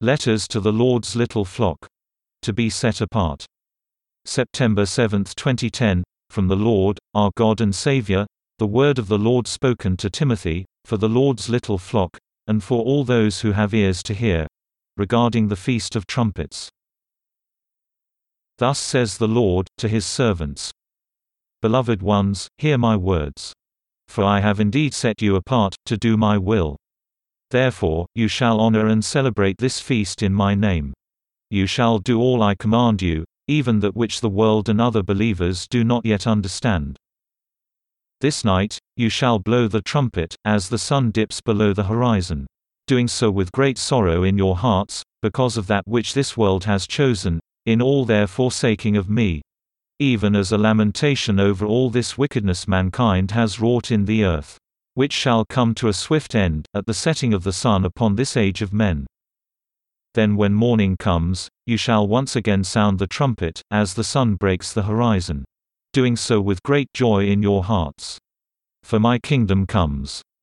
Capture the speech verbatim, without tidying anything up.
Letters to the Lord's little flock. To be set apart. September seventh twenty ten, from the Lord, our God and Savior, the word of the Lord spoken to Timothy, for the Lord's little flock, and for all those who have ears to hear, regarding the Feast of Trumpets. Thus says the Lord, to his servants. Beloved ones, hear my words. For I have indeed set you apart, to do my will. Therefore, you shall honor and celebrate this feast in my name. You shall do all I command you, even that which the world and other believers do not yet understand. This night, you shall blow the trumpet, as the sun dips below the horizon. Doing so with great sorrow in your hearts, because of that which this world has chosen, in all their forsaking of me. Even as a lamentation over all this wickedness mankind has wrought in the earth. Which shall come to a swift end, at the setting of the sun upon this age of men. Then when morning comes, you shall once again sound the trumpet, as the sun breaks the horizon. Doing so with great joy in your hearts. For my kingdom comes.